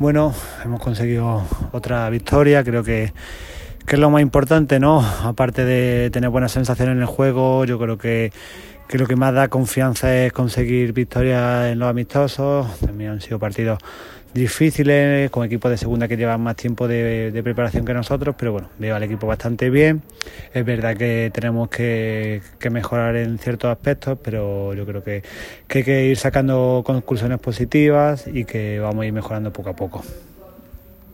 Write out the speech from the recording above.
Bueno, hemos conseguido otra victoria, creo que es lo más importante, ¿no? Aparte de tener buenas sensaciones en el juego, yo creo que lo que más da confianza es conseguir victorias en los amistosos. También han sido partidos difíciles, con equipos de segunda que llevan más tiempo de preparación que nosotros, pero bueno, veo al equipo bastante bien. Es verdad que tenemos que mejorar en ciertos aspectos, pero yo creo que hay que ir sacando conclusiones positivas y que vamos a ir mejorando poco a poco.